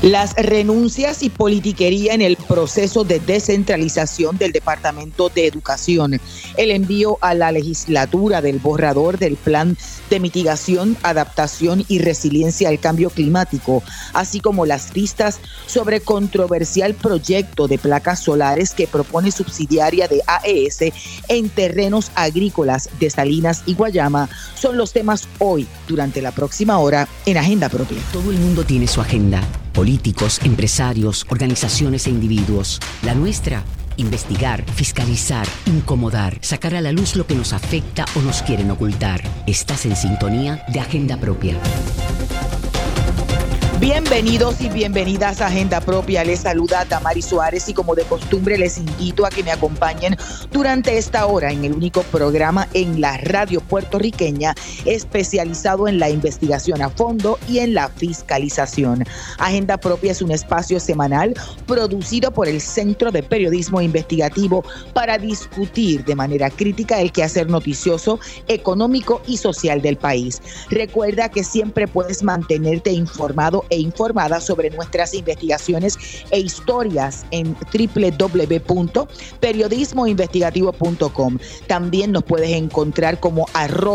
Las renuncias y politiquería en el proceso de descentralización del Departamento de Educación, el envío a la legislatura del borrador del Plan de Mitigación, Adaptación y Resiliencia al Cambio Climático, así como las pistas sobre controversial proyecto de placas solares que propone subsidiaria de AES en terrenos agrícolas de Salinas y Guayama, son los temas hoy, durante la próxima hora, en Agenda Propia. Todo el mundo tiene su agenda. Políticos, empresarios, organizaciones e individuos. La nuestra, investigar, fiscalizar, incomodar, sacar a la luz lo que nos afecta o nos quieren ocultar. Estás en sintonía de Agenda Propia. Bienvenidos y bienvenidas a Agenda Propia. Les saluda Tamari Suárez y como de costumbre les invito a que me acompañen durante esta hora en el único programa en la radio puertorriqueña especializado en la investigación a fondo y en la fiscalización. Agenda Propia es un espacio semanal producido por el Centro de Periodismo Investigativo para discutir de manera crítica el quehacer noticioso, económico y social del país. Recuerda que siempre puedes mantenerte informado e informada sobre nuestras investigaciones e historias en www.periodismoinvestigativo.com. También nos puedes encontrar como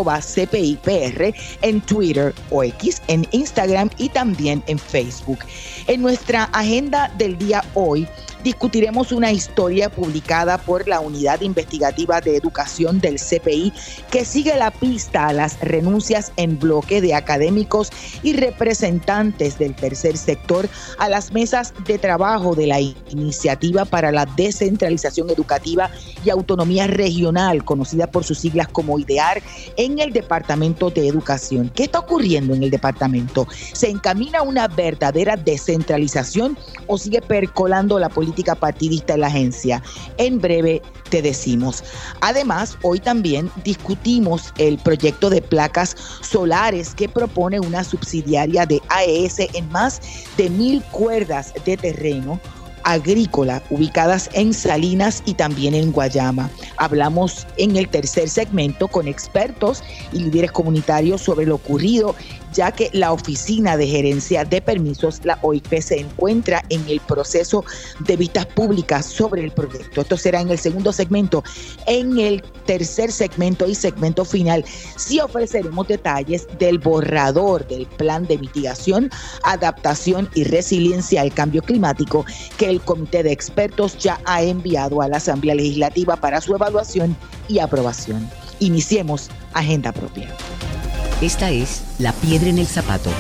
@CPIPR en Twitter o X, en Instagram y también en Facebook. En nuestra agenda del día hoy, discutiremos una historia publicada por la Unidad Investigativa de Educación del CPI que sigue la pista a las renuncias en bloque de académicos y representantes del tercer sector a las mesas de trabajo de la Iniciativa para la Descentralización Educativa y Autonomía Regional, conocida por sus siglas como IDEAR, en el Departamento de Educación. ¿Qué está ocurriendo en el departamento? ¿Se encamina una verdadera descentralización o sigue percolando la política partidista en la agencia? En breve te decimos. Además, hoy también discutimos el proyecto de placas solares que propone una subsidiaria de AES en más de 1,000 cuerdas de terreno agrícola ubicadas en Salinas y también en Guayama. Hablamos en el tercer segmento con expertos y líderes comunitarios sobre lo ocurrido, ya que la Oficina de Gerencia de Permisos, la OIP, se encuentra en el proceso de vistas públicas sobre el proyecto. Esto será en el segundo segmento. En el tercer segmento y segmento final sí ofreceremos detalles del borrador del Plan de Mitigación, Adaptación y Resiliencia al Cambio Climático que el Comité de Expertos ya ha enviado a la Asamblea Legislativa para su evaluación y aprobación. Iniciemos Agenda Propia. Esta es La Piedra en el Zapato.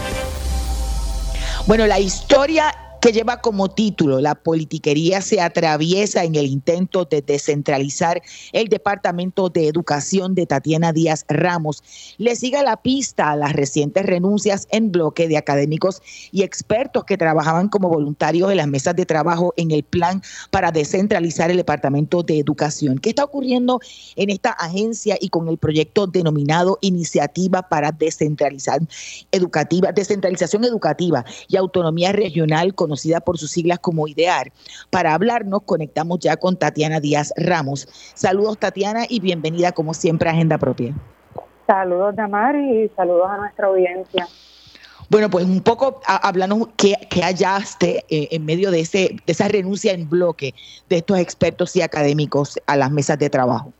Bueno, la historia que lleva como título "La politiquería se atraviesa en el intento de descentralizar el Departamento de Educación" de Tatiana Díaz Ramos, le sigue la pista a las recientes renuncias en bloque de académicos y expertos que trabajaban como voluntarios en las mesas de trabajo en el plan para descentralizar el Departamento de Educación. ¿Qué está ocurriendo en esta agencia y con el proyecto denominado Iniciativa para Descentralización Educativa y Autonomía Regional, conocida por sus siglas como IDEAR? Para hablarnos, conectamos ya con Tatiana Díaz Ramos. Saludos, Tatiana, y bienvenida como siempre a Agenda Propia. Saludos, Damari, y saludos a nuestra audiencia. Bueno, pues un poco háblanos qué hallaste en medio de esa renuncia en bloque de estos expertos y académicos a las mesas de trabajo.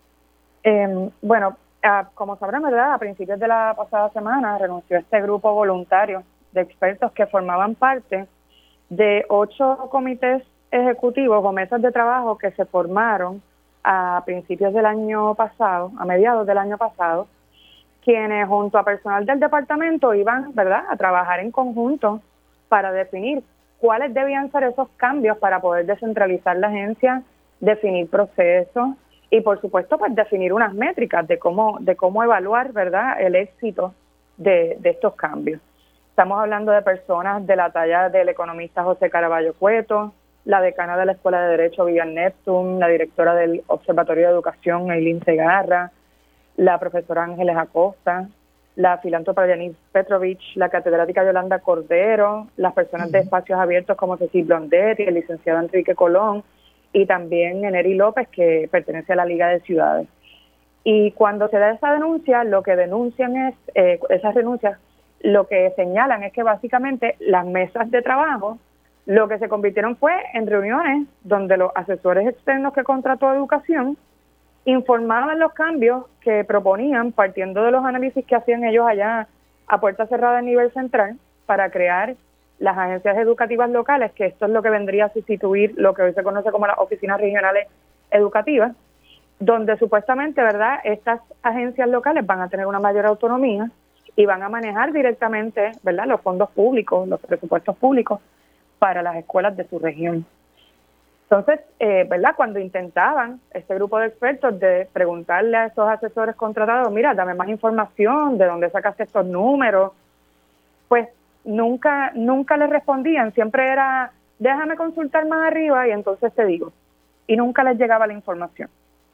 Como sabrán, ¿verdad? A principios de la pasada semana renunció este grupo voluntario de expertos que formaban parte de 8 comités ejecutivos o mesas de trabajo que se formaron a principios del año pasado, a mediados del año pasado, quienes junto a personal del departamento iban, ¿verdad?, a trabajar en conjunto para definir cuáles debían ser esos cambios para poder descentralizar la agencia, definir procesos y, por supuesto, pues definir unas métricas de cómo evaluar, ¿verdad?, el éxito de estos cambios. Estamos hablando de personas de la talla del economista José Caraballo Cueto, la decana de la Escuela de Derecho Vivian Neptune, la directora del Observatorio de Educación Eileen Segarra, la profesora Ángeles Acosta, la filántropa Yanis Petrovich, la catedrática Yolanda Cordero, las personas de espacios abiertos como Cecil Blondet y el licenciado Enrique Colón, y también Eneri López, que pertenece a la Liga de Ciudades. Y cuando se da esa denuncia, lo que denuncian es, esas renuncias lo que señalan es que básicamente las mesas de trabajo lo que se convirtieron fue en reuniones donde los asesores externos que contrató Educación informaban los cambios que proponían partiendo de los análisis que hacían ellos allá a puerta cerrada a nivel central para crear las agencias educativas locales, que esto es lo que vendría a sustituir lo que hoy se conoce como las oficinas regionales educativas, donde supuestamente, ¿verdad?, estas agencias locales van a tener una mayor autonomía y van a manejar directamente, ¿verdad?, los fondos públicos, los presupuestos públicos para las escuelas de su región. Entonces, ¿verdad?, cuando intentaban este grupo de expertos de preguntarle a esos asesores contratados, mira, dame más información, de dónde sacaste estos números, pues nunca les respondían, siempre era, déjame consultar más arriba y entonces te digo, y nunca les llegaba la información.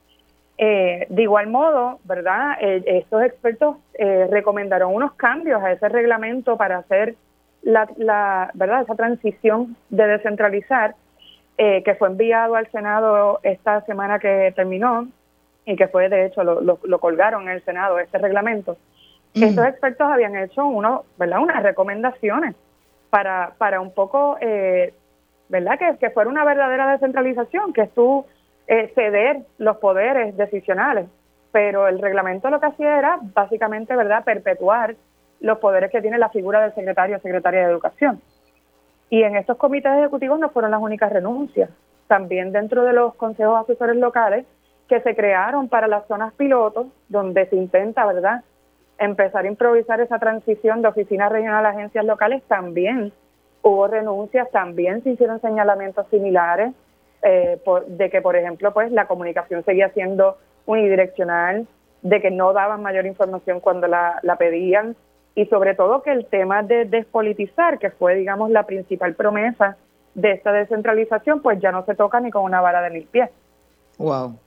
De igual modo, ¿verdad?, estos expertos recomendaron unos cambios a ese reglamento para hacer ¿verdad?, esa transición de descentralizar, que fue enviado al Senado esta semana que terminó y que fue, de hecho, lo colgaron en el Senado, este reglamento. Estos expertos habían hecho ¿verdad?, unas recomendaciones para un poco, ¿verdad?, que fuera una verdadera descentralización, que es tú ceder los poderes decisionales, pero el reglamento lo que hacía era básicamente, ¿verdad?, perpetuar los poderes que tiene la figura del secretario o secretaria de Educación. Y en estos comités ejecutivos no fueron las únicas renuncias. También dentro de los consejos asesores locales que se crearon para las zonas pilotos, donde se intenta, ¿verdad?, empezar a improvisar esa transición de oficina regional a agencias locales, también hubo renuncias, también se hicieron señalamientos similares, de que, por ejemplo, pues la comunicación seguía siendo unidireccional, de que no daban mayor información cuando la pedían, y sobre todo que el tema de despolitizar, que fue, digamos, la principal promesa de esta descentralización, pues ya no se toca ni con una vara de 1000 pies. Wow.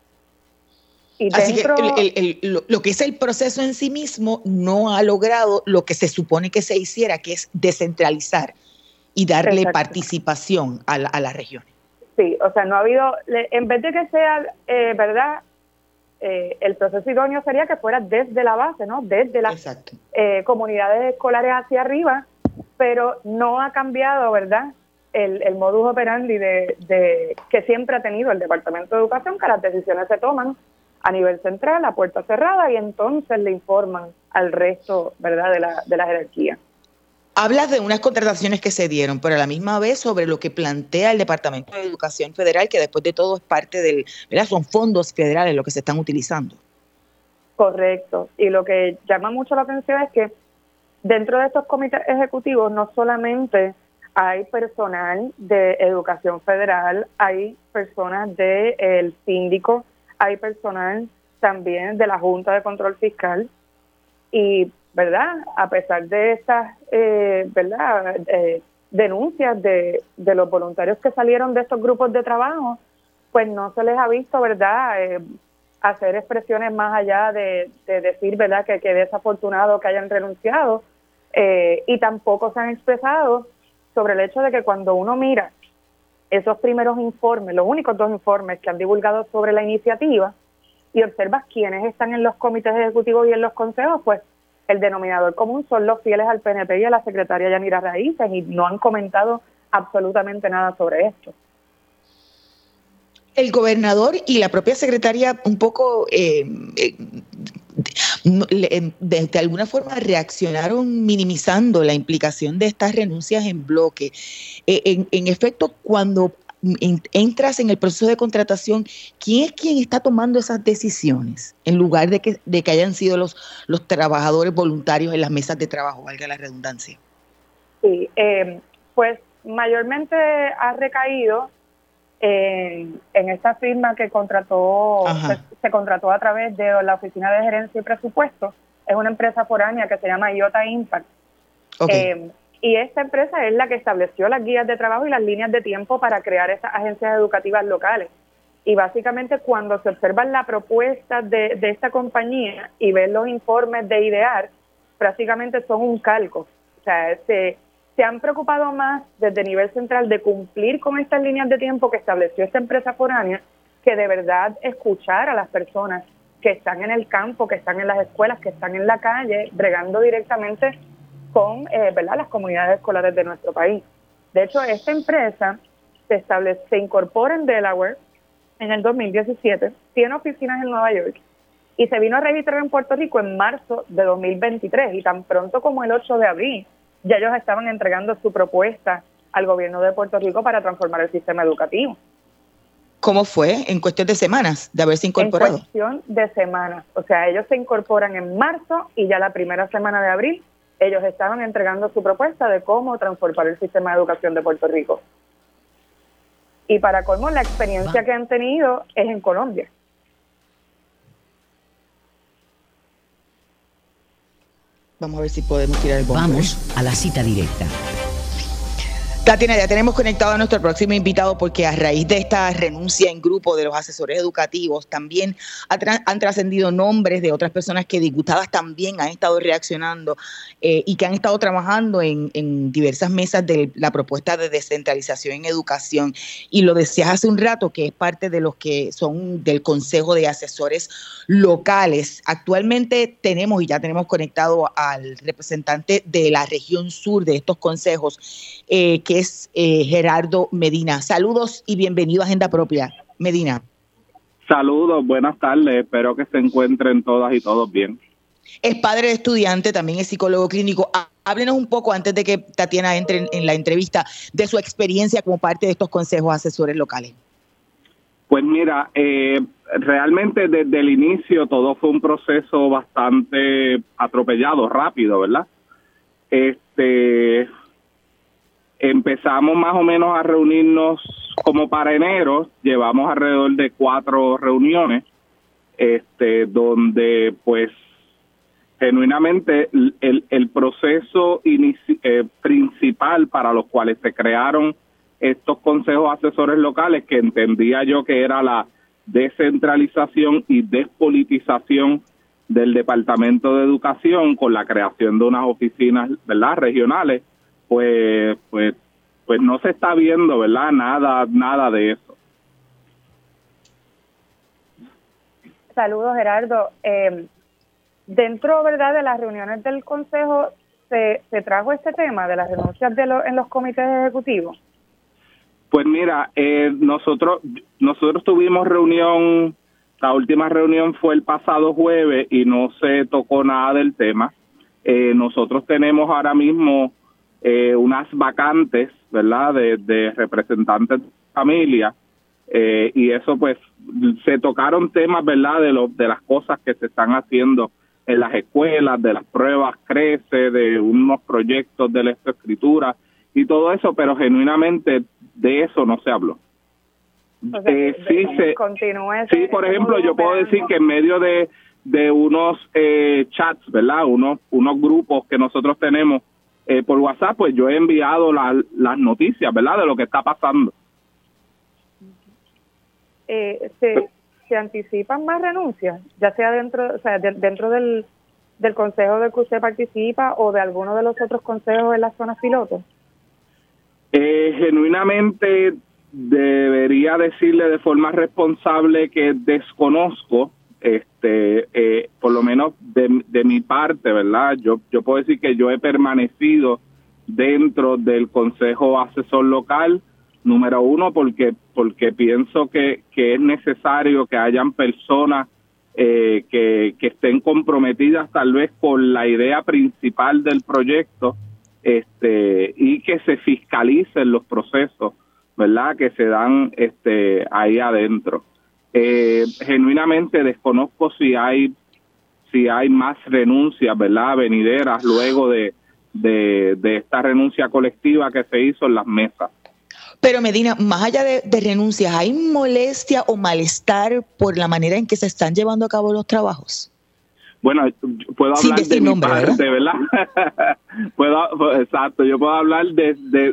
Y así dentro, que lo que es el proceso en sí mismo no ha logrado lo que se supone que se hiciera, que es descentralizar y darle exacto, participación a las regiones. Sí, o sea, no ha habido, en vez de que sea, ¿verdad?, el proceso idóneo sería que fuera desde la base, ¿no?, desde las comunidades escolares hacia arriba, pero no ha cambiado, ¿verdad?, el modus operandi de que siempre ha tenido el Departamento de Educación, que las decisiones se toman a nivel central, a puerta cerrada, y entonces le informan al resto, ¿verdad?, de la jerarquía. Hablas de unas contrataciones que se dieron, pero a la misma vez sobre lo que plantea el Departamento de Educación Federal, que después de todo es parte del, ¿verdad?, son fondos federales los que se están utilizando. Correcto. Y lo que llama mucho la atención es que dentro de estos comités ejecutivos no solamente hay personal de Educación Federal, hay personas del síndico, hay personal también de la Junta de Control Fiscal y, ¿verdad?, a pesar de estas ¿verdad?, denuncias de los voluntarios que salieron de estos grupos de trabajo, pues no se les ha visto, ¿verdad?, hacer expresiones más allá de decir, ¿verdad?, que desafortunado que hayan renunciado, y tampoco se han expresado sobre el hecho de que cuando uno mira esos primeros informes, los únicos 2 informes que han divulgado sobre la iniciativa, y observas quiénes están en los comités ejecutivos y en los consejos, pues el denominador común son los fieles al PNP y a la secretaria Yanira Raíces, y no han comentado absolutamente nada sobre esto. El gobernador y la propia secretaria un poco de alguna forma reaccionaron minimizando la implicación de estas renuncias en bloque. En efecto, cuando entras en el proceso de contratación, ¿quién es quien está tomando esas decisiones en lugar de que hayan sido los trabajadores voluntarios en las mesas de trabajo, valga la redundancia? Sí, pues mayormente ha recaído en esta firma que contrató, se contrató a través de la Oficina de Gerencia y Presupuesto. Es una empresa foránea que se llama IOTA Impact. Okay. Y esta empresa es la que estableció las guías de trabajo y las líneas de tiempo para crear esas agencias educativas locales. Y básicamente cuando se observan la propuesta de esta compañía y ven los informes de IDEAR, prácticamente son un calco. O sea, se han preocupado más desde nivel central de cumplir con estas líneas de tiempo que estableció esta empresa foránea, que de verdad escuchar a las personas que están en el campo, que están en las escuelas, que están en la calle, bregando directamente con ¿verdad? Las comunidades escolares de nuestro país. De hecho, esta empresa se incorpora en Delaware en el 2017, tiene oficinas en Nueva York y se vino a registrar en Puerto Rico en marzo de 2023, y tan pronto como el 8 de abril ya ellos estaban entregando su propuesta al gobierno de Puerto Rico para transformar el sistema educativo. ¿Cómo fue? En cuestión de semanas de haberse incorporado. En cuestión de semanas. O sea, ellos se incorporan en marzo y ya la primera semana de abril ellos estaban entregando su propuesta de cómo transformar el sistema de educación de Puerto Rico. Y para colmo, la experiencia que han tenido es en Colombia. Vamos a ver si podemos tirar el bombo. Vamos a la cita directa. Tatiana, ya tenemos conectado a nuestro próximo invitado, porque a raíz de esta renuncia en grupo de los asesores educativos también han trascendido nombres de otras personas que diputadas también han estado reaccionando y que han estado trabajando en diversas mesas de la propuesta de descentralización en educación. Y lo decías hace un rato, que es parte de los que son del Consejo de Asesores Locales. Actualmente tenemos conectado al representante de la región sur de estos consejos, que es Gerardo Medina. Saludos y bienvenido a Agenda Propia, Medina. Saludos, buenas tardes, espero que se encuentren todas y todos bien. Es padre de estudiante, también es psicólogo clínico. Háblenos un poco, antes de que Tatiana entre en la entrevista, de su experiencia como parte de estos consejos asesores locales. Pues mira, realmente desde el inicio todo fue un proceso bastante atropellado, rápido, ¿verdad? Empezamos más o menos a reunirnos como para enero, llevamos alrededor de 4 reuniones, donde pues genuinamente el proceso principal para los cuales se crearon estos consejos asesores locales, que entendía yo que era la descentralización y despolitización del Departamento de Educación con la creación de unas oficinas, ¿verdad?, regionales, pues no se está viendo, ¿verdad?, nada de eso. Saludos, Gerardo. Dentro, ¿verdad?, de las reuniones del Consejo se trajo este tema de las renuncias en los comités ejecutivos. Pues mira, nosotros tuvimos reunión, la última reunión fue el pasado jueves y no se tocó nada del tema. Nosotros tenemos ahora mismo unas vacantes, ¿verdad?, de representantes de familia, y eso pues se tocaron temas, ¿verdad?, de las cosas que se están haciendo en las escuelas, de las pruebas CRECE, de unos proyectos de lectoescritura y todo eso, pero genuinamente de eso no se habló. O sea, sí, por ejemplo, yo puedo decir que en medio de unos chats, ¿verdad?, unos grupos que nosotros tenemos por WhatsApp, pues yo he enviado las noticias, ¿verdad?, de lo que está pasando. ¿Se anticipan más renuncias, ya sea dentro del consejo del que usted participa o de alguno de los otros consejos en las zonas pilotos? Genuinamente debería decirle de forma responsable que desconozco, por lo menos de mi parte, ¿verdad? Yo puedo decir que yo he permanecido dentro del Consejo Asesor Local, número 1, porque pienso que es necesario que hayan personas que estén comprometidas tal vez con la idea principal del proyecto, y que se fiscalicen los procesos, ¿verdad?, que se dan ahí adentro. Genuinamente desconozco si hay más renuncias, ¿verdad?, venideras luego de esta renuncia colectiva que se hizo en las mesas. Pero Medina, más allá de renuncias, ¿hay molestia o malestar por la manera en que se están llevando a cabo los trabajos? Bueno, puedo hablar de mi parte, ¿verdad? Exacto, yo puedo hablar desde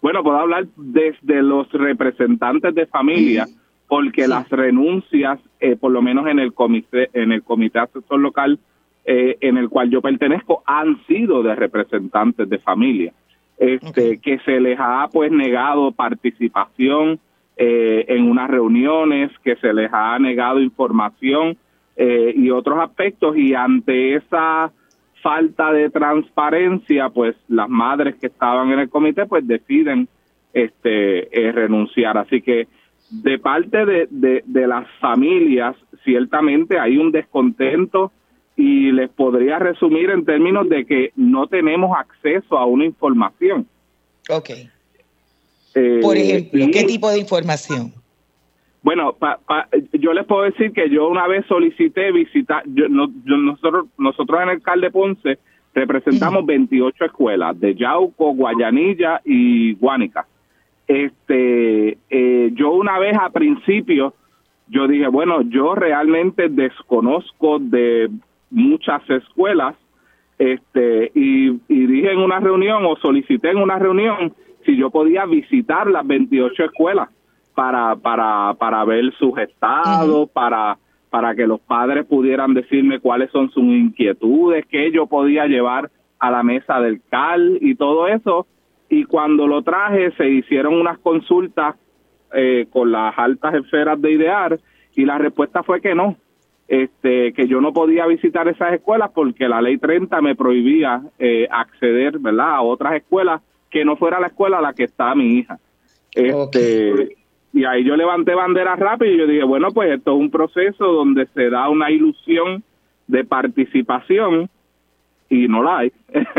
los representantes de familia, porque sí, las renuncias, por lo menos en el comité asesor local en el cual yo pertenezco, han sido de representantes de familia, que se les ha pues negado participación en unas reuniones, que se les ha negado información y otros aspectos, y ante esa falta de transparencia, pues las madres que estaban en el comité pues deciden renunciar. Así que de parte de las familias, ciertamente hay un descontento, y les podría resumir en términos de que no tenemos acceso a una información. Ok. Por ejemplo, ¿qué tipo de información? Bueno, yo les puedo decir que yo una vez solicité visitar, nosotros en el CAL de Ponce representamos 28 escuelas, de Yauco, Guayanilla y Guánica. Yo una vez a principio, yo dije, bueno, yo realmente desconozco de muchas escuelas, y dije en una reunión, o solicité en una reunión, si yo podía visitar las 28 escuelas para ver sus estados, para que los padres pudieran decirme cuáles son sus inquietudes, qué yo podía llevar a la mesa del CAL y todo eso. Y cuando lo traje, se hicieron unas consultas con las altas esferas de IDEAR, y la respuesta fue que no, que yo no podía visitar esas escuelas porque la ley 30 me prohibía acceder, ¿verdad?, a otras escuelas que no fuera la escuela a la que está mi hija. Y ahí yo levanté bandera rápido y yo dije, bueno, pues esto es un proceso donde se da una ilusión de participación y no la hay.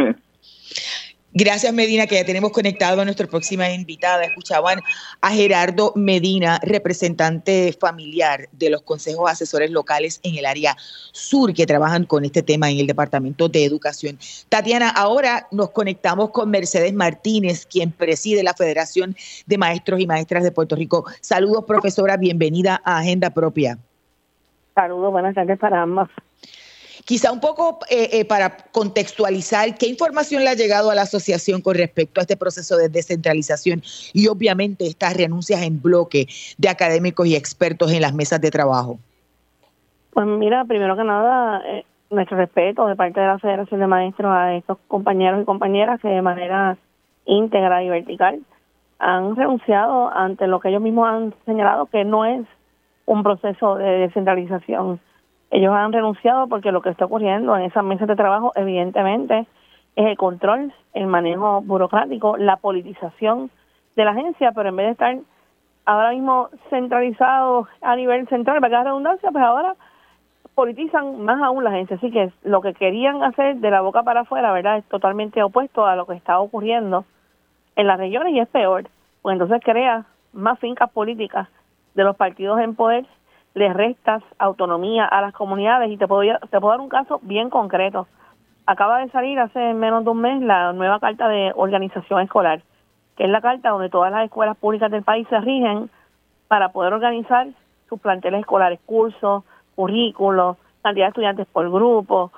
Gracias, Medina, que ya tenemos conectado a nuestra próxima invitada. Escuchaban a Gerardo Medina, representante familiar de los consejos asesores locales en el área sur que trabajan con este tema en el Departamento de Educación. Tatiana, ahora nos conectamos con Mercedes Martínez, quien preside la Federación de Maestros y Maestras de Puerto Rico. Saludos, profesora, bienvenida a Agenda Propia. Saludos, buenas tardes para ambas. Quizá un poco para contextualizar, ¿qué información le ha llegado a la asociación con respecto a este proceso de descentralización y obviamente estas renuncias en bloque de académicos y expertos en las mesas de trabajo? Pues mira, primero que nada, nuestro respeto de parte de la Federación de Maestros a estos compañeros y compañeras que de manera íntegra y vertical han renunciado ante lo que ellos mismos han señalado que no es un proceso de descentralización. Ellos han renunciado porque lo que está ocurriendo en esas mesas de trabajo, evidentemente, es el control, el manejo burocrático, la politización de la agencia, pero en vez de estar ahora mismo centralizados a nivel central, para que haya redundancia, pues ahora politizan más aún la agencia. Así que lo que querían hacer de la boca para afuera, ¿verdad?, es totalmente opuesto a lo que está ocurriendo en las regiones, y es peor, pues entonces crea más fincas políticas de los partidos en poder, les restas autonomía a las comunidades. Y te puedo dar un caso bien concreto. Acaba de salir hace menos de un mes la nueva Carta de Organización Escolar, que es la carta donde todas las escuelas públicas del país se rigen para poder organizar sus planteles escolares, cursos, currículos, cantidad de estudiantes por grupo.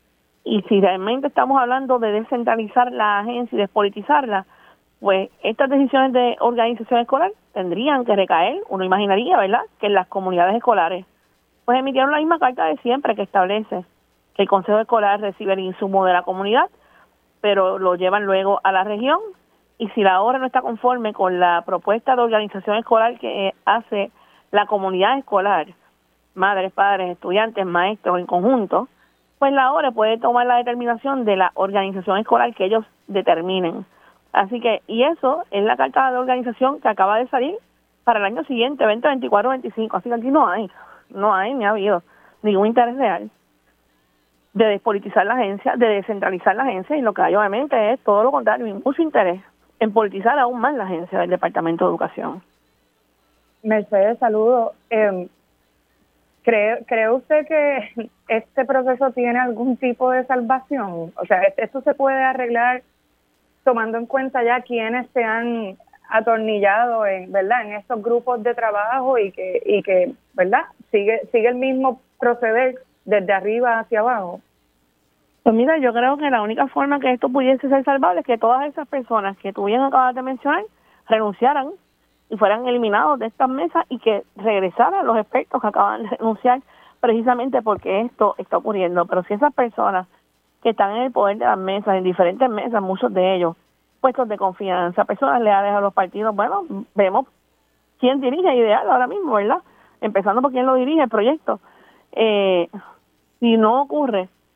Y si realmente estamos hablando de descentralizar la agencia y despolitizarla, pues estas decisiones de organización escolar tendrían que recaer, uno imaginaría, ¿verdad?, que en las comunidades escolares. Pues emitieron la misma carta de siempre, que establece que el consejo escolar recibe el insumo de la comunidad, pero lo llevan luego a la región, y si la obra no está conforme con la propuesta de organización escolar que hace la comunidad escolar, madres, padres, estudiantes, maestros en conjunto, pues la obra puede tomar la determinación de la organización escolar que ellos determinen. Así que, y eso es la carta de organización que acaba de salir para el año siguiente, 2024-25. Así que aquí no hay ni ha habido ningún interés real de despolitizar la agencia, de descentralizar la agencia, y lo que hay obviamente es todo lo contrario, y mucho interés en politizar aún más la agencia del Departamento de Educación. Mercedes, saludo. ¿Cree usted que este proceso tiene algún tipo de salvación? O sea, ¿esto se puede arreglar tomando en cuenta ya quienes se han atornillado en estos grupos de trabajo y que ¿verdad?, sigue el mismo proceder desde arriba hacia abajo? Pues mira, yo creo que la única forma que esto pudiese ser salvable es que todas esas personas que tú bien acabas de mencionar renunciaran y fueran eliminados de estas mesas, y que regresaran los expertos que acaban de renunciar, precisamente porque esto está ocurriendo. Pero si esas personas que están en el poder de las mesas, en diferentes mesas, muchos de ellos puestos de confianza, personas leales a los partidos, bueno, vemos quién dirige IDEAR ahora mismo, ¿verdad?, empezando por quién lo dirige el proyecto. Si no ocurre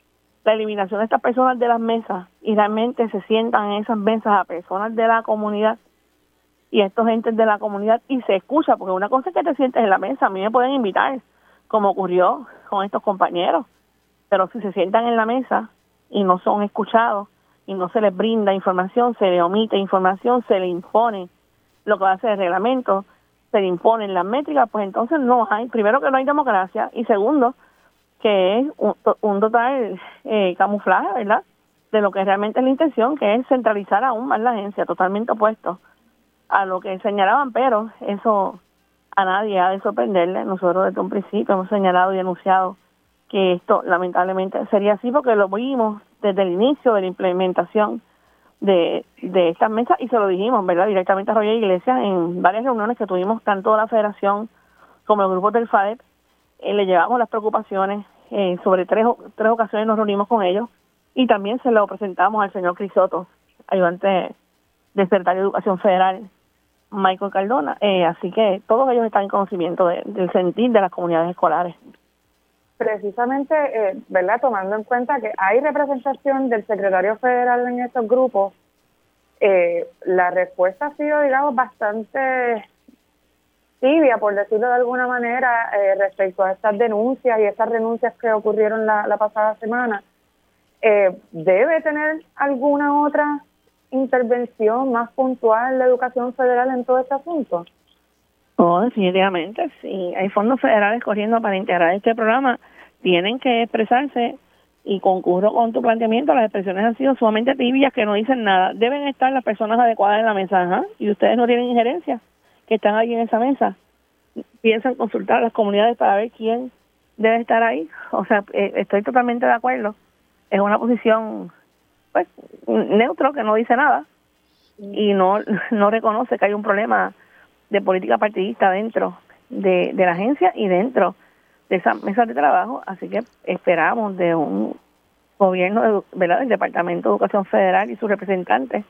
la eliminación de estas personas de las mesas y realmente se sientan en esas mesas a personas de la comunidad y a estos entes de la comunidad y se escucha, porque una cosa es que te sientes en la mesa, a mí me pueden invitar, como ocurrió con estos compañeros, pero si se sientan en la mesa y no son escuchados y no se les brinda información, se les omite información, se les impone lo que va a ser el reglamento, se le imponen las métricas, pues entonces no hay, primero que no hay democracia y segundo que es un total camuflaje, ¿verdad?, de lo que realmente es la intención, que es centralizar aún más la agencia, totalmente opuesto a lo que señalaban, pero eso a nadie ha de sorprenderle. Nosotros desde un principio hemos señalado y denunciado que esto lamentablemente sería así porque lo vimos desde el inicio de la implementación de estas mesas y se lo dijimos, ¿verdad?, directamente a Roger Iglesias en varias reuniones que tuvimos tanto la Federación como los grupos del FADEP. Le llevamos las preocupaciones, sobre tres ocasiones nos reunimos con ellos y también se lo presentamos al señor Crisoto, ayudante del secretario de Educación Federal, Michael Cardona, así que todos ellos están en conocimiento del sentir de las comunidades escolares. Precisamente, ¿verdad?, tomando en cuenta que hay representación del secretario federal en estos grupos, la respuesta ha sido, digamos, bastante tibia, por decirlo de alguna manera, respecto a estas denuncias y estas renuncias que ocurrieron la pasada semana. ¿Debe tener alguna otra intervención más puntual la educación federal en todo este asunto? Oh, definitivamente, sí. Hay fondos federales corriendo para integrar este programa. Tienen que expresarse y concurro con tu planteamiento. Las expresiones han sido sumamente tibias, que no dicen nada. Deben estar las personas adecuadas en la mesa, ¿eh? Y ustedes no tienen injerencia, que están ahí en esa mesa. Piensan consultar a las comunidades para ver quién debe estar ahí. O sea, estoy totalmente de acuerdo. Es una posición, pues, neutro, que no dice nada y no reconoce que hay un problema de política partidista dentro de la agencia y dentro de esas mesas de trabajo. Así que esperamos de un gobierno, ¿verdad?, del Departamento de Educación Federal y sus representantes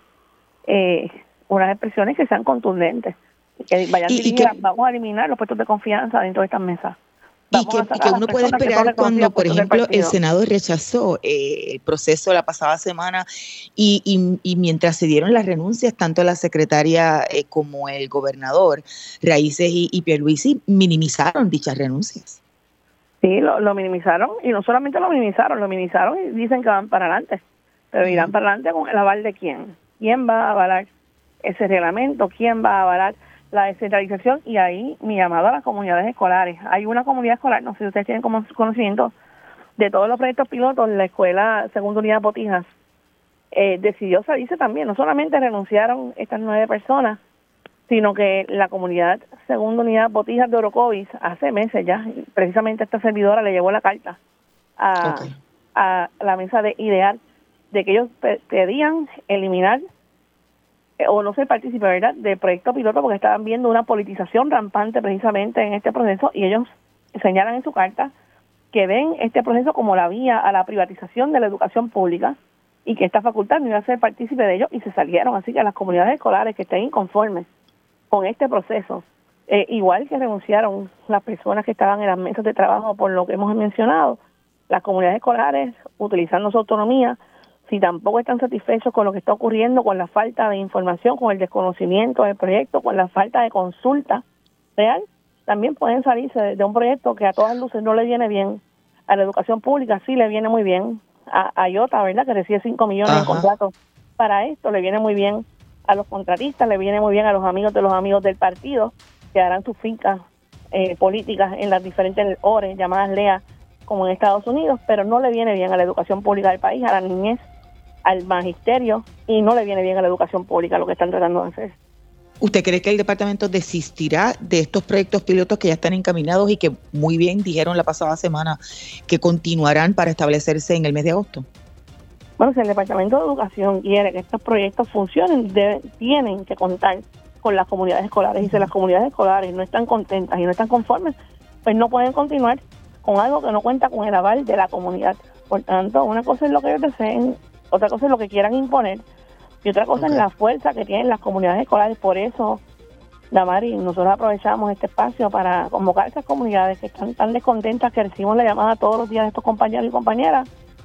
unas expresiones que sean contundentes, que vayan dirigidas. Vamos a eliminar los puestos de confianza dentro de estas mesas. Y que uno puede esperar cuando, por ejemplo, el Senado rechazó el proceso la pasada semana y mientras se dieron las renuncias, tanto la secretaria como el gobernador, Raíces y Pierluisi, minimizaron dichas renuncias. Sí, lo minimizaron, y no solamente lo minimizaron y dicen que van para adelante, pero irán para adelante con el aval de quién. ¿Quién va a avalar ese reglamento? ¿Quién va a avalar la descentralización? Y ahí mi llamado a las comunidades escolares. Hay una comunidad escolar, no sé si ustedes tienen como conocimiento de todos los proyectos pilotos, la escuela Segunda Unidad Botijas decidió salirse también. No solamente renunciaron estas 9 personas, sino que la comunidad Segunda Unidad Botijas de Orocovis hace meses ya, precisamente esta servidora le llevó la carta a la mesa de idear de que ellos pedían eliminar o no ser partícipe, ¿verdad?, de proyecto piloto, porque estaban viendo una politización rampante precisamente en este proceso, y ellos señalan en su carta que ven este proceso como la vía a la privatización de la educación pública y que esta facultad no iba a ser partícipe de ello, y se salieron. Así que a las comunidades escolares que estén inconformes con este proceso, igual que renunciaron las personas que estaban en las mesas de trabajo por lo que hemos mencionado, las comunidades escolares, utilizando su autonomía, si tampoco están satisfechos con lo que está ocurriendo, con la falta de información, con el desconocimiento del proyecto, con la falta de consulta real, también pueden salirse de un proyecto que a todas luces no le viene bien a la educación pública. Sí le viene muy bien a IOTA, ¿verdad?, que recibe 5 millones en contratos para esto, le viene muy bien a los contratistas, le viene muy bien a los amigos de los amigos del partido, que harán sus fincas políticas en las diferentes ORES, llamadas LEA, como en Estados Unidos, pero no le viene bien a la educación pública del país, a la niñez, al magisterio, y no le viene bien a la educación pública lo que están tratando de hacer. ¿Usted cree que el departamento desistirá de estos proyectos pilotos que ya están encaminados y que muy bien dijeron la pasada semana que continuarán para establecerse en el mes de agosto? Bueno, si el Departamento de Educación quiere que estos proyectos funcionen, tienen que contar con las comunidades escolares, y si las comunidades escolares no están contentas y no están conformes, pues no pueden continuar con algo que no cuenta con el aval de la comunidad. Por tanto, una cosa es lo que ellos deseen, otra cosa es lo que quieran imponer, y otra cosa es la fuerza que tienen las comunidades escolares. Por eso, Damari, nosotros aprovechamos este espacio para convocar a esas comunidades que están tan descontentas, que recibimos la llamada todos los días de estos compañeros y compañeras,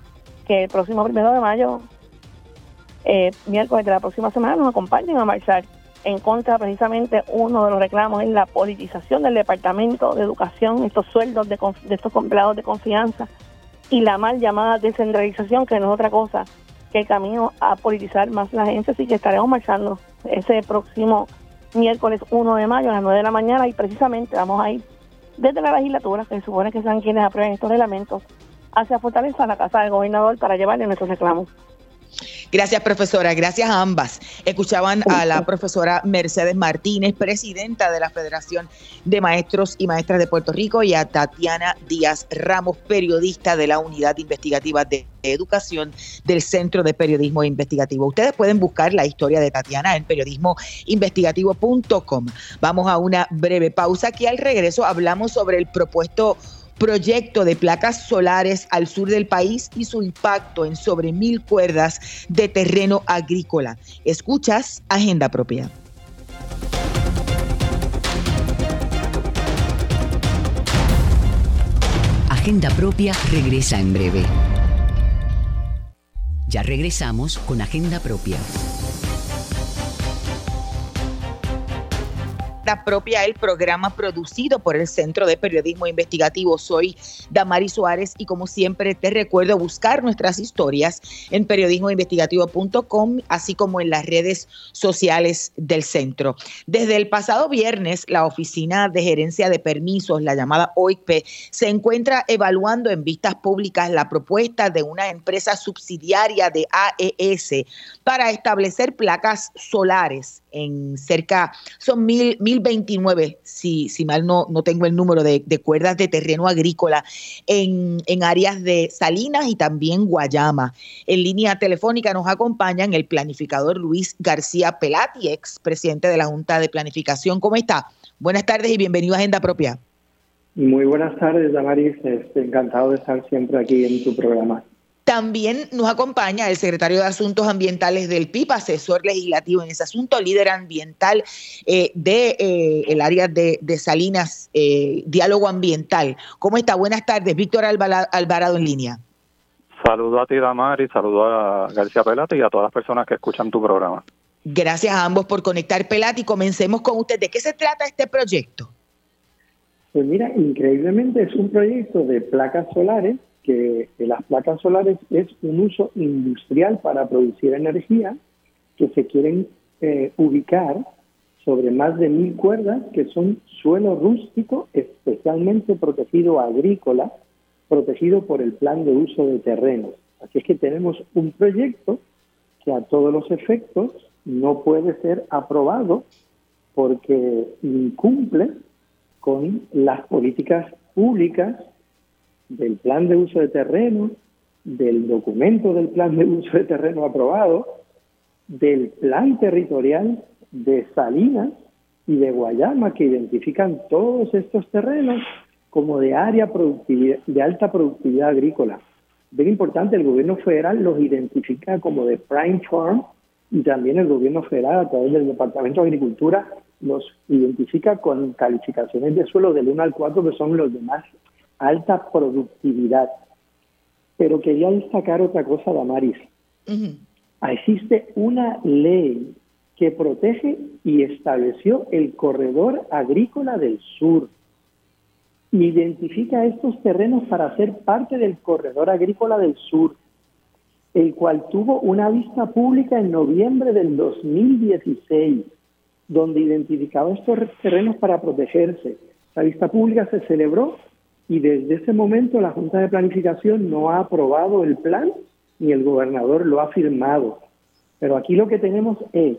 que el próximo 1 de mayo, miércoles de la próxima semana, nos acompañen a marchar en contra. Precisamente uno de los reclamos es la politización del Departamento de Educación, estos sueldos de estos empleados de confianza y la mal llamada descentralización, que no es otra cosa que el camino a politizar más la agencia. Así que estaremos marchando ese próximo miércoles 1 de mayo a las 9 de la mañana, y precisamente vamos a ir desde la legislatura, que se supone que sean quienes aprueben estos reglamentos, hacia Fortaleza, a la casa del gobernador, para llevarle nuestros reclamos. Gracias, profesora. Gracias a ambas. Escuchaban a la profesora Mercedes Martínez, presidenta de la Federación de Maestros y Maestras de Puerto Rico, y a Tatiana Díaz Ramos, periodista de la Unidad Investigativa de Educación del Centro de Periodismo Investigativo. Ustedes pueden buscar la historia de Tatiana en periodismoinvestigativo.com. Vamos a una breve pausa. Aquí al regreso hablamos sobre el propuesto proyecto de placas solares al sur del país y su impacto en sobre 1,000 cuerdas de terreno agrícola. Escuchas Agenda Propia. Agenda Propia regresa en breve. Ya regresamos con Agenda Propia. Propia, el programa producido por el Centro de Periodismo Investigativo. Soy Damari Suárez y como siempre te recuerdo buscar nuestras historias en periodismoinvestigativo.com, así como en las redes sociales del centro. Desde el pasado viernes, la Oficina de Gerencia de Permisos, la llamada OIP, se encuentra evaluando en vistas públicas la propuesta de una empresa subsidiaria de AES para establecer placas solares en cerca, son 1,029, si mal no tengo el número, de cuerdas de terreno agrícola en áreas de Salinas y también Guayama. En línea telefónica nos acompañan el planificador Luis García Pelati, ex presidente de la Junta de Planificación. ¿Cómo está? Buenas tardes y bienvenido a Agenda Propia. Muy buenas tardes, Damaris. Encantado de estar siempre aquí en tu programa. También nos acompaña el secretario de Asuntos Ambientales del PIB, asesor legislativo en ese asunto, líder ambiental el área de Salinas, Diálogo Ambiental. ¿Cómo está? Buenas tardes, Víctor Alvarado en línea. Saludo a ti, Damari, saludo a García Pelati y a todas las personas que escuchan tu programa. Gracias a ambos por conectar, Pelati. Comencemos con usted. ¿De qué se trata este proyecto? Pues mira, increíblemente es un proyecto de placas solares, que las placas solares es un uso industrial para producir energía que se quieren ubicar sobre más de 1,000 cuerdas, que son suelo rústico especialmente protegido agrícola, protegido por el plan de uso de terrenos. Así es que tenemos un proyecto que a todos los efectos no puede ser aprobado porque incumple con las políticas públicas del plan de uso de terreno, del documento del plan de uso de terreno aprobado, del plan territorial de Salinas y de Guayama, que identifican todos estos terrenos como de de alta productividad agrícola. Bien importante, el gobierno federal los identifica como de prime farm, y también el gobierno federal a través del Departamento de Agricultura los identifica con calificaciones de suelo del 1 al 4, que son los de más alta productividad. Pero quería destacar otra cosa, Damaris. Existe una ley que protege y estableció el corredor agrícola del sur. Identifica estos terrenos para ser parte del corredor agrícola del sur, el cual tuvo una vista pública en noviembre del 2016, donde identificaba estos terrenos para protegerse. La vista pública se celebró y desde ese momento la Junta de Planificación no ha aprobado el plan ni el gobernador lo ha firmado. Pero aquí lo que tenemos es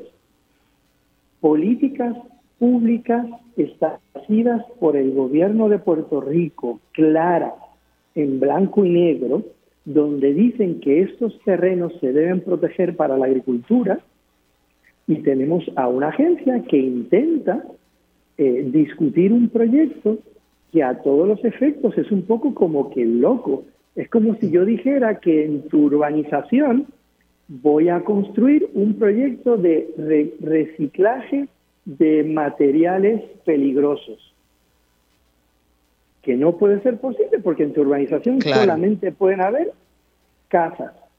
políticas públicas establecidas por el gobierno de Puerto Rico, claras, en blanco y negro, donde dicen que estos terrenos se deben proteger para la agricultura, y tenemos a una agencia que intenta discutir un proyecto que a todos los efectos es un poco como que loco. Es como si yo dijera que en tu urbanización voy a construir un proyecto de reciclaje de materiales peligrosos, que no puede ser posible porque en tu urbanización solamente pueden haber casas,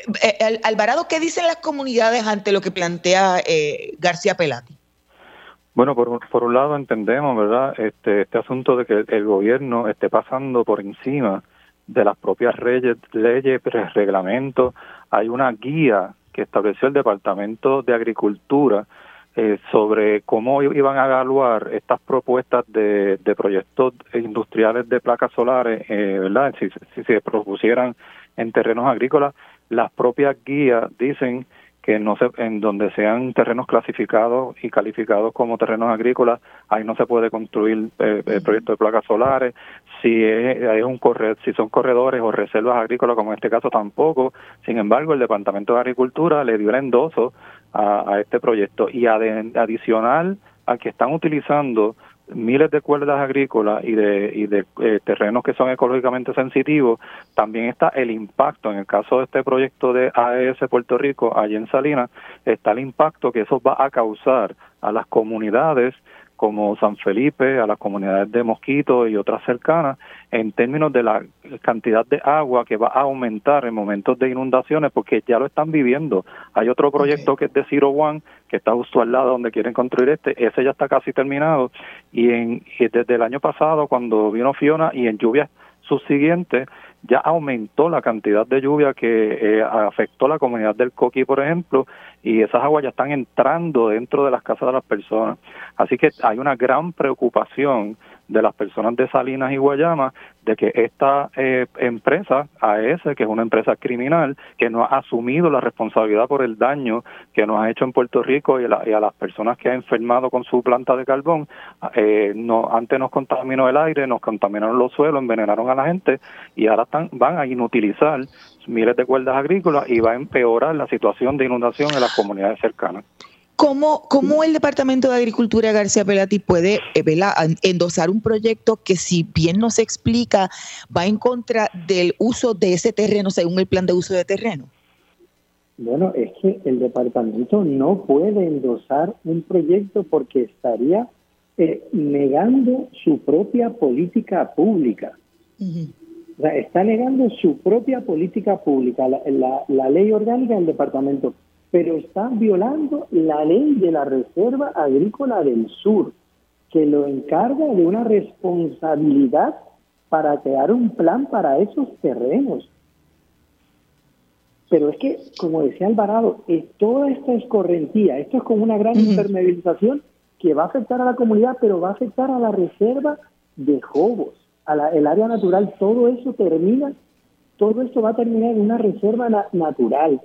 Alvarado, ¿qué dicen las comunidades ante lo que plantea García Pelati? Bueno, por un lado entendemos, ¿verdad?, este asunto de que el gobierno esté pasando por encima de las propias leyes, reglamentos. Hay una guía que estableció el Departamento de Agricultura sobre cómo iban a evaluar estas propuestas de proyectos industriales de placas solares, ¿verdad?, si se propusieran en terrenos agrícolas. Las propias guías dicen que en donde sean terrenos clasificados y calificados como terrenos agrícolas, ahí no se puede construir proyectos de placas solares. Si son corredores o reservas agrícolas, como en este caso, tampoco. Sin embargo, el Departamento de Agricultura le dio el endoso a este proyecto, y adicional a que están utilizando miles de cuerdas agrícolas y de terrenos que son ecológicamente sensitivos, también está el impacto. En el caso de este proyecto de AES Puerto Rico, allí en Salinas, está el impacto que eso va a causar a las comunidades como San Felipe, a las comunidades de Mosquito y otras cercanas, en términos de la cantidad de agua que va a aumentar en momentos de inundaciones, porque ya lo están viviendo. Hay otro proyecto que es de Zero One, que está justo al lado donde quieren construir ese ya está casi terminado, y desde el año pasado, cuando vino Fiona, y en lluvias subsiguientes, ya aumentó la cantidad de lluvia que afectó la comunidad del Coqui, por ejemplo, y esas aguas ya están entrando dentro de las casas de las personas. Así que hay una gran preocupación de las personas de Salinas y Guayama de que esta empresa, AES, que es una empresa criminal, que no ha asumido la responsabilidad por el daño que nos ha hecho en Puerto Rico y a las personas que ha enfermado con su planta de carbón, antes nos contaminó el aire, nos contaminaron los suelos, envenenaron a la gente, y ahora van a inutilizar miles de cuerdas agrícolas y va a empeorar la situación de inundación en las comunidades cercanas. ¿Cómo el Departamento de Agricultura, García Pelati, puede endosar un proyecto que, si bien no se explica, va en contra del uso de ese terreno según el plan de uso de terreno? Bueno, es que el departamento no puede endosar un proyecto porque estaría negando su propia política pública. Uh-huh. O sea, está negando su propia política pública, la ley orgánica del departamento, pero está violando la ley de la Reserva Agrícola del Sur, que lo encarga de una responsabilidad para crear un plan para esos terrenos. Pero es que, como decía Alvarado, toda esta escorrentía, esto es como una gran impermeabilización que va a afectar a la comunidad, pero va a afectar a la reserva de Jobos, el área natural. Todo esto va a terminar en una reserva natural.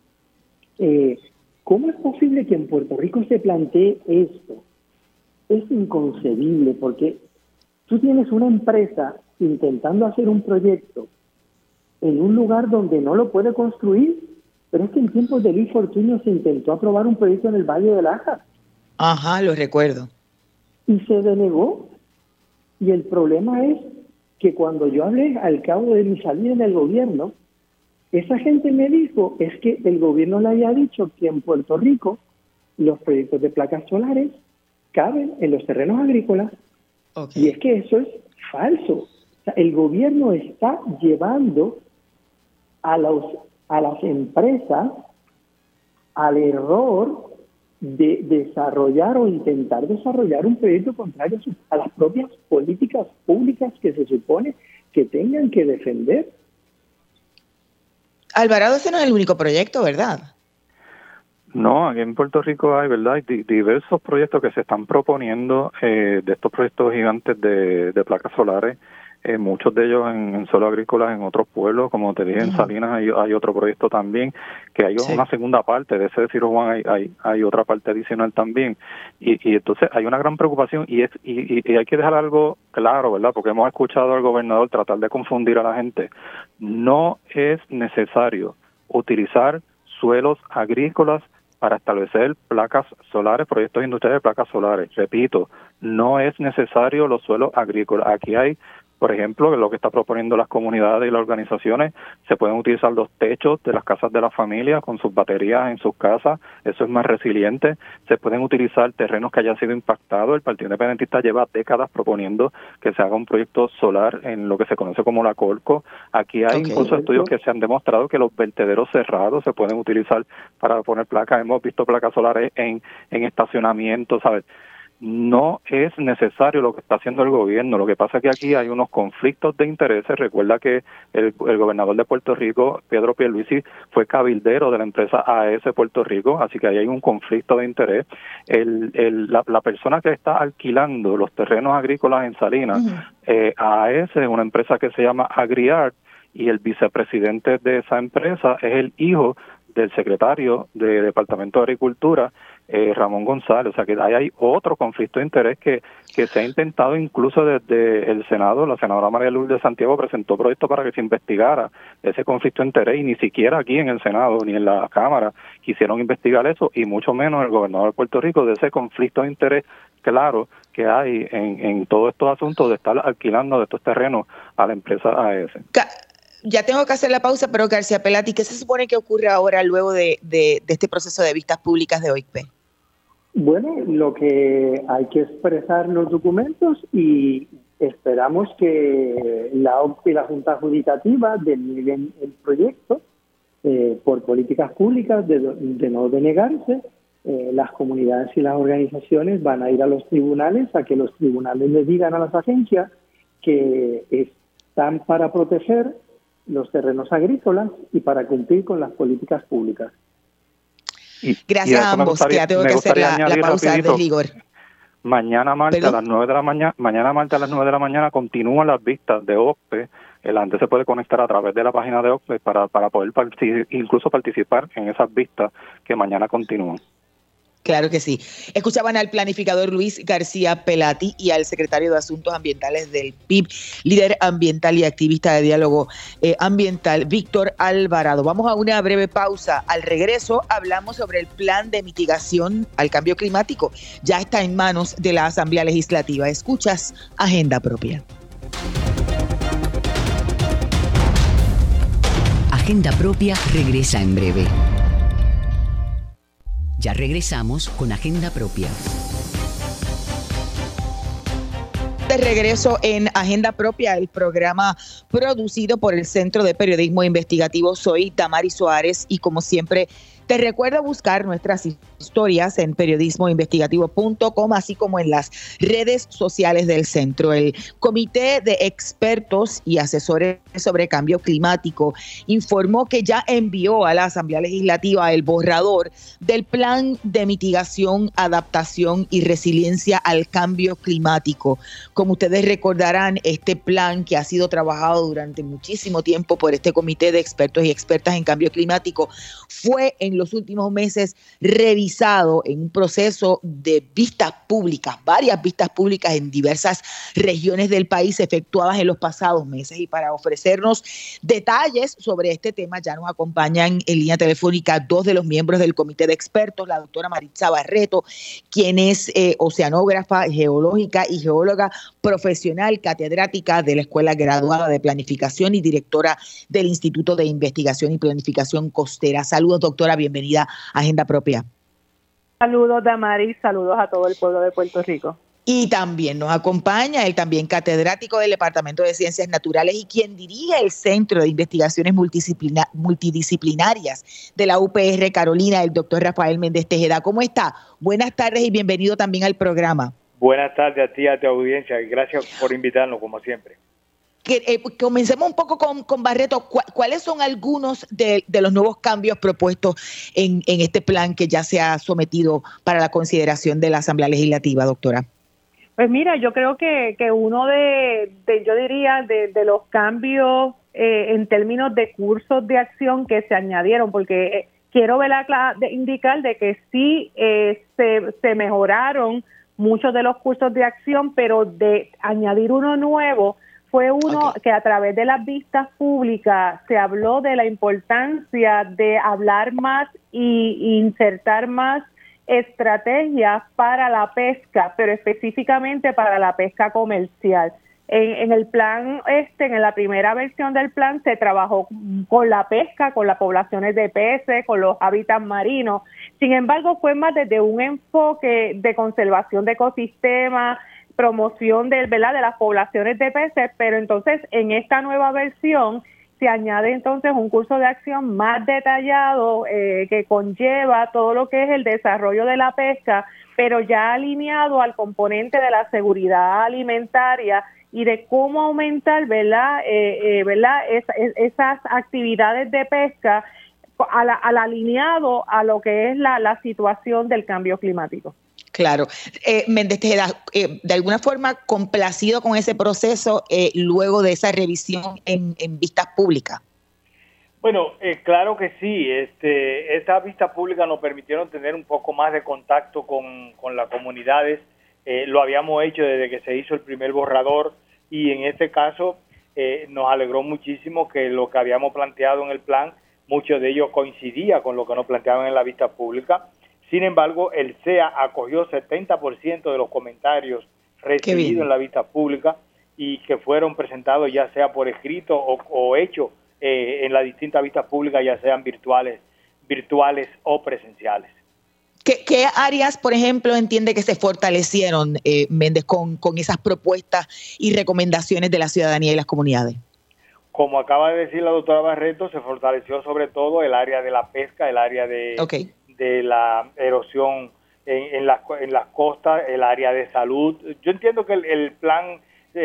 ¿Cómo es posible que en Puerto Rico se plantee esto? Es inconcebible, porque tú tienes una empresa intentando hacer un proyecto en un lugar donde no lo puede construir, pero es que en tiempos de Luis Fortuño se intentó aprobar un proyecto en el Valle de Laja. Ajá, lo recuerdo. Y se denegó. Y el problema es que cuando yo hablé al cabo de mi salida en el gobierno, esa gente me dijo es que el gobierno le había dicho que en Puerto Rico los proyectos de placas solares caben en los terrenos agrícolas. Okay. Y es que eso es falso. O sea, el gobierno está llevando a las empresas al error de desarrollar o intentar desarrollar un proyecto contrario a las propias políticas públicas que se supone que tengan que defender. Alvarado, ese no es el único proyecto, ¿verdad? No, aquí en Puerto Rico hay, ¿verdad? Hay diversos proyectos que se están proponiendo, de estos proyectos gigantes de placas solares, muchos de ellos en suelo agrícolas en otros pueblos, como te dije, en Salinas hay otro proyecto también, que hay una segunda parte de ese de Zero One, hay otra parte adicional también, y entonces hay una gran preocupación, y hay que dejar algo claro, ¿verdad? Porque hemos escuchado al gobernador tratar de confundir a la gente. No es necesario utilizar suelos agrícolas para establecer placas solares, proyectos industriales de placas solares. Repito, no es necesario los suelos agrícolas. Aquí hay Por ejemplo, lo que está proponiendo las comunidades y las organizaciones, se pueden utilizar los techos de las casas de las familias con sus baterías en sus casas, eso es más resiliente. Se pueden utilizar terrenos que hayan sido impactados. El Partido Independentista lleva décadas proponiendo que se haga un proyecto solar en lo que se conoce como la Colco. Aquí hay incluso estudios que se han demostrado que los vertederos cerrados se pueden utilizar para poner placas. Hemos visto placas solares en estacionamientos, ¿sabes? No es necesario lo que está haciendo el gobierno. Lo que pasa es que aquí hay unos conflictos de intereses. Recuerda que el gobernador de Puerto Rico, Pedro Pierluisi, fue cabildero de la empresa AES Puerto Rico, así que ahí hay un conflicto de interés. La persona que está alquilando los terrenos agrícolas en Salinas, AES es una empresa que se llama Agriart, y el vicepresidente de esa empresa es el hijo del secretario de Departamento de Agricultura, Ramón González. O sea que hay otro conflicto de interés que se ha intentado incluso desde el Senado. La senadora María Lourdes de Santiago presentó proyectos para que se investigara ese conflicto de interés, y ni siquiera aquí en el Senado ni en la Cámara quisieron investigar eso, y mucho menos el gobernador de Puerto Rico, de ese conflicto de interés claro que hay en todos estos asuntos de estar alquilando de estos terrenos a la empresa AES. Ya tengo que hacer la pausa, pero García Pelati, ¿qué se supone que ocurre ahora luego de este proceso de vistas públicas de OICPE? Bueno, lo que hay que expresar los documentos, y esperamos que la OICPE y la Junta Adjudicativa deneguen el proyecto por políticas públicas de no denegarse. Las comunidades y las organizaciones van a ir a los tribunales a que los tribunales les digan a las agencias que están para proteger los terrenos agrícolas y para cumplir con las políticas públicas. Gracias a ambos, que ya tengo que hacer la pausa de rigor. Mañana martes a las 9 de la mañana continúan las vistas de OCPE. La gente se puede conectar a través de la página de OCPE para poder incluso participar en esas vistas que mañana continúan. Claro que sí. Escuchaban al planificador Luis García Pelati y al secretario de Asuntos Ambientales del PIB, líder ambiental y activista de diálogo ambiental, Víctor Alvarado. Vamos a una breve pausa. Al regreso hablamos sobre el plan de mitigación al cambio climático. Ya está en manos de la Asamblea Legislativa. Escuchas Agenda Propia. Agenda Propia regresa en breve. Ya regresamos con Agenda Propia. De regreso en Agenda Propia, el programa producido por el Centro de Periodismo Investigativo. Soy Damaris Suárez y, como siempre, te recuerdo buscar nuestras historias en periodismoinvestigativo.com, así como en las redes sociales del centro. El Comité de Expertos y Asesores sobre Cambio Climático informó que ya envió a la Asamblea Legislativa el borrador del Plan de Mitigación, Adaptación y Resiliencia al Cambio Climático. Como ustedes recordarán, este plan, que ha sido trabajado durante muchísimo tiempo por este Comité de Expertos y Expertas en Cambio Climático, fue en los últimos meses revisado en un proceso de vistas públicas, varias vistas públicas en diversas regiones del país efectuadas en los pasados meses. Y para ofrecernos detalles sobre este tema ya nos acompañan en línea telefónica dos de los miembros del Comité de Expertos, la doctora Maritza Barreto, quien es oceanógrafa, geológica y geóloga profesional, catedrática de la Escuela Graduada de Planificación y directora del Instituto de Investigación y Planificación Costera. Saludos, doctora, bienvenida a Agenda Propia. Saludos, Damaris, saludos a todo el pueblo de Puerto Rico. Y también nos acompaña el también catedrático del Departamento de Ciencias Naturales y quien dirige el Centro de Investigaciones Multidisciplinarias de la UPR Carolina, el doctor Rafael Méndez Tejeda. ¿Cómo está? Buenas tardes y bienvenido también al programa. Buenas tardes a ti y a tu audiencia, y gracias por invitarnos, como siempre. Comencemos un poco con Barreto. ¿Cuáles son algunos de los nuevos cambios propuestos en este plan que ya se ha sometido para la consideración de la Asamblea Legislativa, doctora? Pues mira, yo creo que uno de los cambios en términos de cursos de acción que se añadieron, porque quiero indicar de que sí se mejoraron muchos de los cursos de acción, pero de añadir uno nuevo fue uno que a través de las vistas públicas se habló de la importancia de hablar más y insertar más estrategias para la pesca, pero específicamente para la pesca comercial. En el plan, en la primera versión del plan se trabajó con la pesca, con las poblaciones de peces, con los hábitats marinos. Sin embargo, fue más desde un enfoque de conservación de ecosistemas, promoción de las poblaciones de peces, pero entonces en esta nueva versión se añade entonces un curso de acción más detallado que conlleva todo lo que es el desarrollo de la pesca, pero ya alineado al componente de la seguridad alimentaria y de cómo aumentar, esas actividades de pesca al alineado a lo que es la situación del cambio climático. Claro. Méndez Tejeda, de alguna forma complacido con ese proceso luego de esa revisión en vistas públicas. Bueno, claro que sí. Estas vistas públicas nos permitieron tener un poco más de contacto con las comunidades. Lo habíamos hecho desde que se hizo el primer borrador y en este caso nos alegró muchísimo que lo que habíamos planteado en el plan, muchos de ellos coincidía con lo que nos planteaban en la vista pública. Sin embargo, el CEA acogió 70% de los comentarios recibidos en la vista pública y que fueron presentados ya sea por escrito o hechos en las distintas vistas públicas, ya sean virtuales o presenciales. ¿Qué áreas, por ejemplo, entiende que se fortalecieron, Méndez, con esas propuestas y recomendaciones de la ciudadanía y las comunidades? Como acaba de decir la doctora Barreto, se fortaleció sobre todo el área de la pesca, el área de la erosión en las costas, el área de salud. Yo entiendo que el plan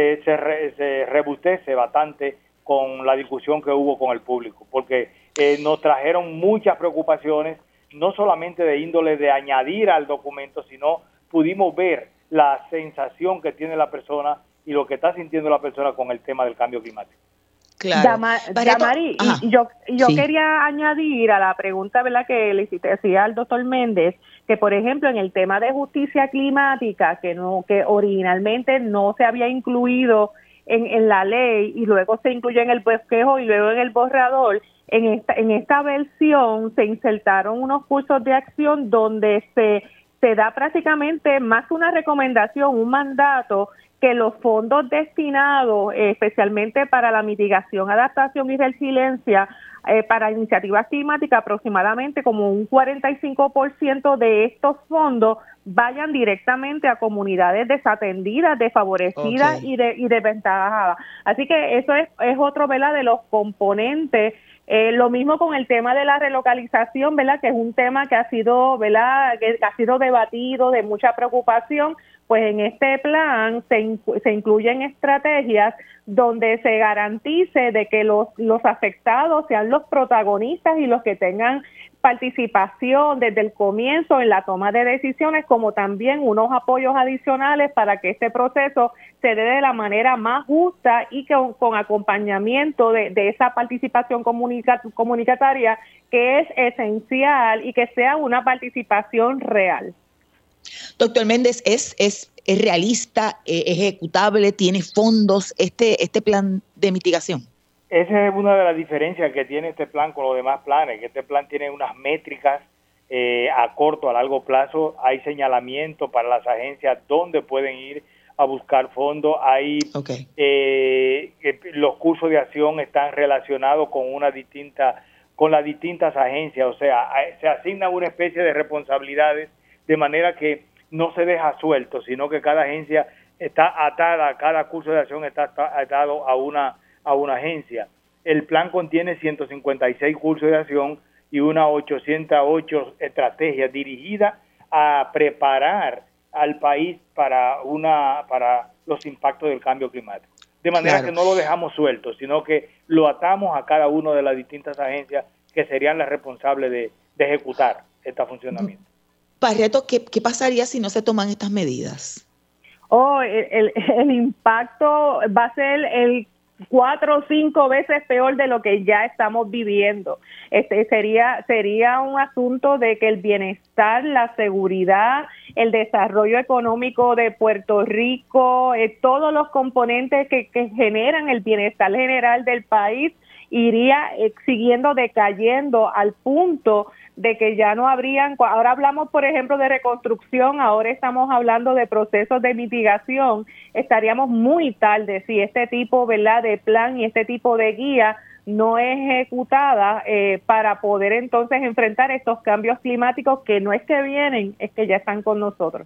se rebustece bastante con la discusión que hubo con el público, porque nos trajeron muchas preocupaciones, no solamente de índole de añadir al documento, sino pudimos ver la sensación que tiene la persona y lo que está sintiendo la persona con el tema del cambio climático. Claro. Damari, yo quería añadir a la pregunta, ¿verdad?, que le hacía al doctor Méndez, que por ejemplo en el tema de justicia climática, que originalmente no se había incluido en la ley y luego se incluyó en el bosquejo y luego en el borrador, en esta versión se insertaron unos cursos de acción donde se da prácticamente más que una recomendación, un mandato, que los fondos destinados especialmente para la mitigación, adaptación y resiliencia para iniciativas climáticas, aproximadamente como un 45% de estos fondos vayan directamente a comunidades desatendidas, desfavorecidas y desventajadas. Así que eso es otro, ¿verdad?, de los componentes. Lo mismo con el tema de la relocalización, ¿verdad?, que es un tema que ha sido, ¿verdad?, que ha sido debatido, de mucha preocupación. Pues en este plan se incluyen estrategias donde se garantice de que los afectados sean los protagonistas y los que tengan participación desde el comienzo en la toma de decisiones, como también unos apoyos adicionales para que este proceso se dé de la manera más justa y que con acompañamiento de esa participación comunitaria que es esencial y que sea una participación real. Doctor Méndez, ¿es realista, ejecutable, tiene fondos este plan de mitigación? Esa es una de las diferencias que tiene este plan con los demás planes, que este plan tiene unas métricas a corto, a largo plazo, hay señalamiento para las agencias donde pueden ir a buscar fondos, hay los cursos de acción están relacionados con las distintas agencias, o sea, se asigna una especie de responsabilidades de manera que no se deja suelto, sino que cada agencia está atada, cada curso de acción está atado a una agencia. El plan contiene 156 cursos de acción y unas 808 estrategias dirigidas a preparar al país para los impactos del cambio climático. De manera que no lo dejamos suelto, sino que lo atamos a cada una de las distintas agencias que serían las responsables de ejecutar este funcionamiento. Barreto, ¿qué pasaría si no se toman estas medidas? El impacto va a ser el 4 o 5 veces peor de lo que ya estamos viviendo. Sería un asunto de que el bienestar, la seguridad, el desarrollo económico de Puerto Rico, todos los componentes que generan el bienestar general del país iría siguiendo decayendo al punto de que ya no habrían, ahora hablamos por ejemplo de reconstrucción, ahora estamos hablando de procesos de mitigación, estaríamos muy tarde si este tipo, ¿verdad?, de plan y este tipo de guía no es ejecutada para poder entonces enfrentar estos cambios climáticos que no es que vienen, es que ya están con nosotros.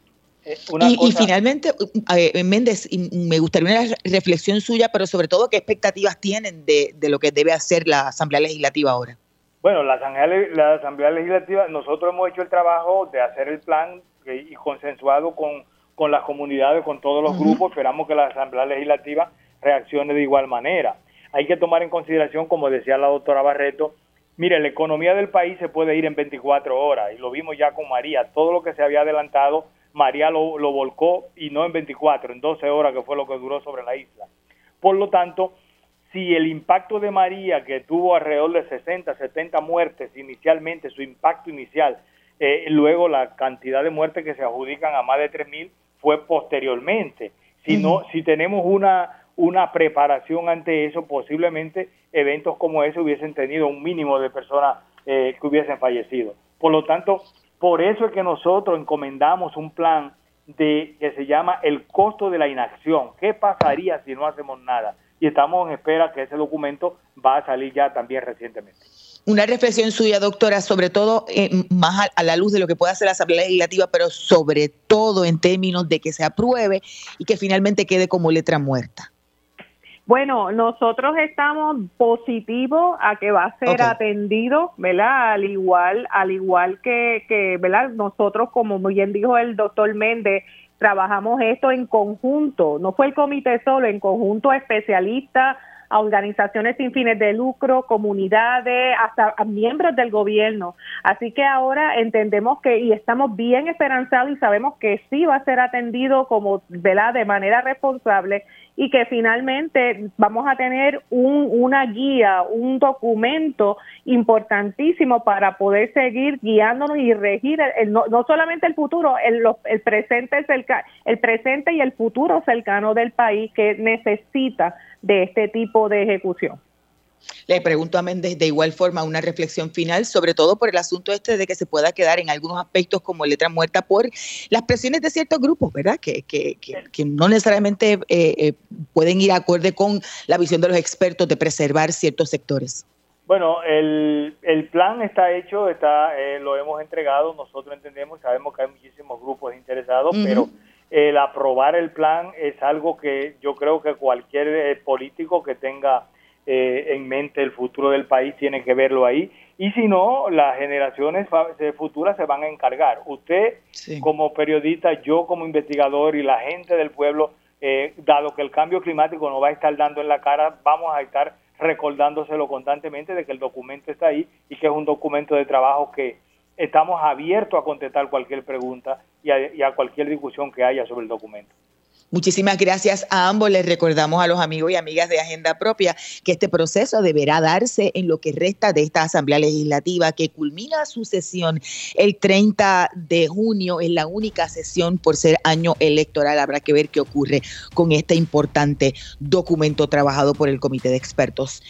Y finalmente, Méndez, me gustaría una reflexión suya, pero sobre todo, ¿qué expectativas tienen de lo que debe hacer la Asamblea Legislativa ahora? Bueno, la Asamblea Legislativa, nosotros hemos hecho el trabajo de hacer el plan y consensuado con las comunidades, con todos los grupos. Esperamos que la Asamblea Legislativa reaccione de igual manera. Hay que tomar en consideración, como decía la doctora Barreto, mire, la economía del país se puede ir en 24 horas, y lo vimos ya con María. Todo lo que se había adelantado, María lo volcó, y no en 24, en 12 horas, que fue lo que duró sobre la isla. Por lo tanto, si el impacto de María, que tuvo alrededor de 60, 70 muertes inicialmente, su impacto inicial, luego la cantidad de muertes que se adjudican a más de 3.000 fue posteriormente. Si tenemos una preparación ante eso, posiblemente eventos como ese hubiesen tenido un mínimo de personas que hubiesen fallecido. Por lo tanto, por eso es que nosotros encomendamos un plan que se llama el costo de la inacción. ¿Qué pasaría si no hacemos nada? Y estamos en espera que ese documento va a salir ya también recientemente. Una reflexión suya, doctora, sobre todo más a la luz de lo que pueda hacer la Asamblea Legislativa, pero sobre todo en términos de que se apruebe y que finalmente quede como letra muerta. Bueno, nosotros estamos positivos a que va a ser atendido, ¿verdad? Al igual que, ¿verdad? Nosotros, como muy bien dijo el doctor Méndez, trabajamos esto en conjunto, no fue el comité solo, en conjunto a especialistas, a organizaciones sin fines de lucro, comunidades, hasta a miembros del gobierno. Así que ahora entendemos y estamos bien esperanzados y sabemos que sí va a ser atendido como, ¿verdad?, de manera responsable, y que finalmente vamos a tener una guía, un documento importantísimo para poder seguir guiándonos y regir no solamente el futuro, el presente y el futuro cercano del país, que necesita de este tipo de ejecución. Le pregunto a Méndez de igual forma una reflexión final, sobre todo por el asunto de que se pueda quedar en algunos aspectos como letra muerta por las presiones de ciertos grupos, ¿verdad? Que no necesariamente pueden ir acorde con la visión de los expertos de preservar ciertos sectores. Bueno, el plan está hecho, lo hemos entregado, nosotros entendemos, sabemos que hay muchísimos grupos interesados, pero el aprobar el plan es algo que yo creo que cualquier político que tenga en mente el futuro del país tiene que verlo ahí, y si no, las generaciones futuras se van a encargar. Usted como periodista, yo como investigador y la gente del pueblo, dado que el cambio climático nos va a estar dando en la cara, vamos a estar recordándoselo constantemente de que el documento está ahí y que es un documento de trabajo que estamos abiertos a contestar cualquier pregunta y a cualquier discusión que haya sobre el documento. Muchísimas gracias a ambos. Les recordamos a los amigos y amigas de Agenda Propia que este proceso deberá darse en lo que resta de esta Asamblea Legislativa, que culmina su sesión el 30 de junio. Es la única sesión por ser año electoral. Habrá que ver qué ocurre con este importante documento trabajado por el Comité de Expertos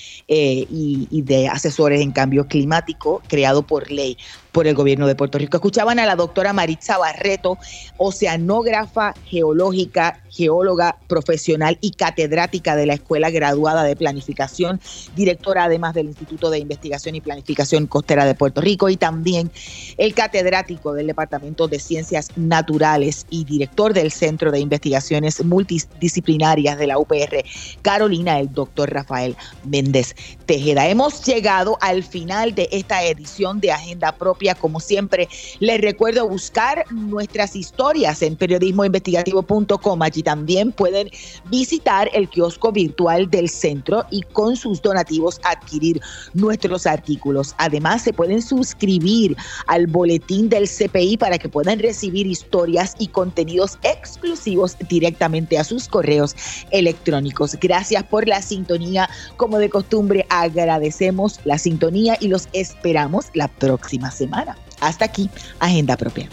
y de Asesores en Cambio Climático, creado por ley por el gobierno de Puerto Rico. Escuchaban a la doctora Maritza Barreto, oceanógrafa geológica, geóloga profesional y catedrática de la Escuela Graduada de Planificación, directora además del Instituto de Investigación y Planificación Costera de Puerto Rico, y también el catedrático del Departamento de Ciencias Naturales y director del Centro de Investigaciones Multidisciplinarias de la UPR, Carolina, el doctor Rafael Méndez Tejeda. Hemos llegado al final de esta edición de Agenda Propia. Como siempre, les recuerdo buscar nuestras historias en periodismoinvestigativo.com. Allí también pueden visitar el kiosco virtual del centro y con sus donativos adquirir nuestros artículos. Además, se pueden suscribir al boletín del CPI para que puedan recibir historias y contenidos exclusivos directamente a sus correos electrónicos. Gracias por la sintonía. Como de costumbre, agradecemos la sintonía y los esperamos la próxima semana. Hasta aquí, Agenda Propia.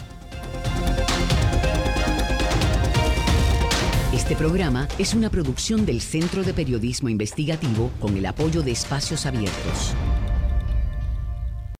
Este programa es una producción del Centro de Periodismo Investigativo con el apoyo de Espacios Abiertos.